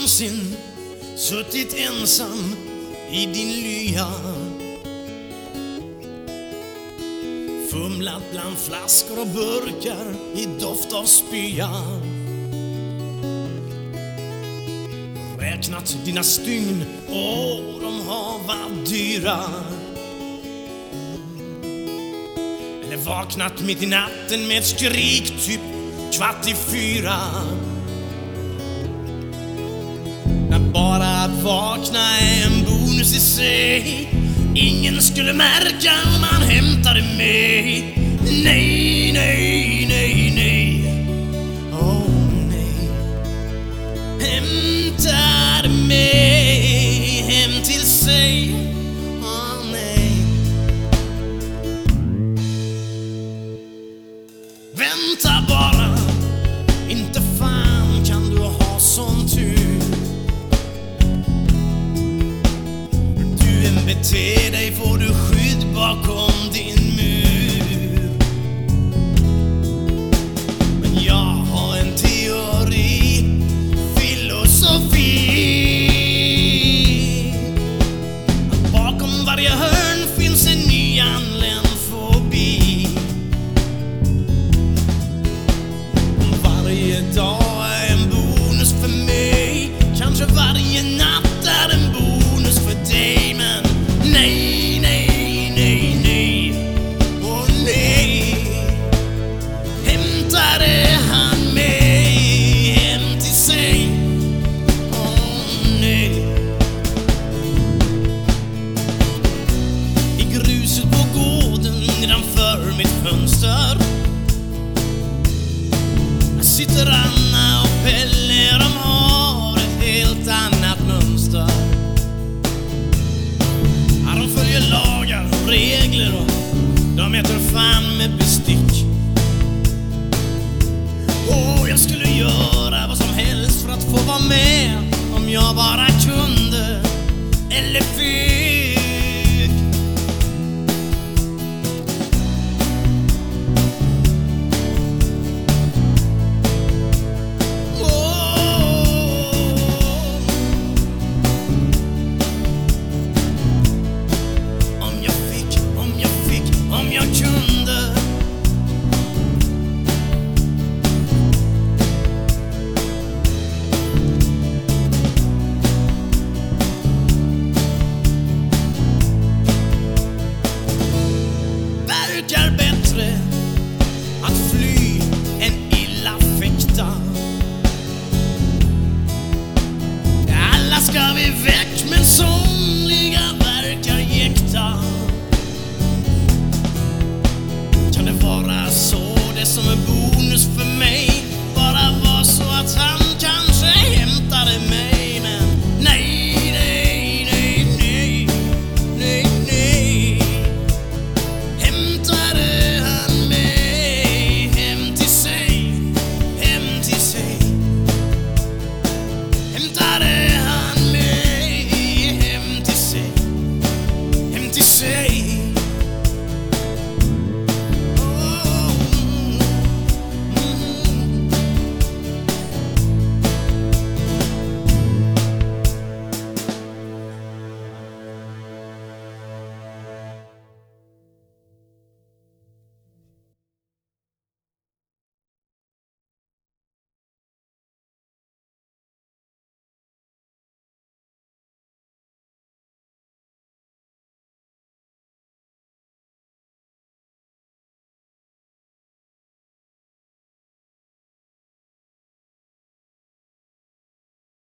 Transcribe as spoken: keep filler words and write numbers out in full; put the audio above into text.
någonsin suttit ensam i din lya? Fumlat bland flaskor och burkar i doft av spya. Räknat dina stygn, åh, de har varit dyra. Eller vaknat mitt i natten med ett skrik typ kvart i fyra. När bara att vakna är en bonus i sig. Ingen skulle märka om man hämtade mig. Nej, nej, nej, nej. Åh, nej. Hämtade mig hem till sig. Åh, nej. Vänta bara. Inte fan kan du ha sån tur. Bete dig får du skydd bakom din mur. Men jag har en teori, filosofi, att bakom varje hörn finns en nyanländ fobi. Varje dag är en bonus för mig. Kanske varje natt är en bonus för dig. Men nej, nej, nej, nej. Åh nej. Hämtade han mig hem till sig? Åh nej. I gruset på gården nedanför mitt fönster sitter Anna och Pelle. De har ett helt annat mönster. De följer lagar och regler och de äter fan med bestick. Och jag skulle göra vad som helst för att få vara med, om jag bara kunde eller fick. Verkar bättre att fly än illa fäkta. Alla ska vi väck, men somliga verkar jäkta. Kan det vara så det som är bo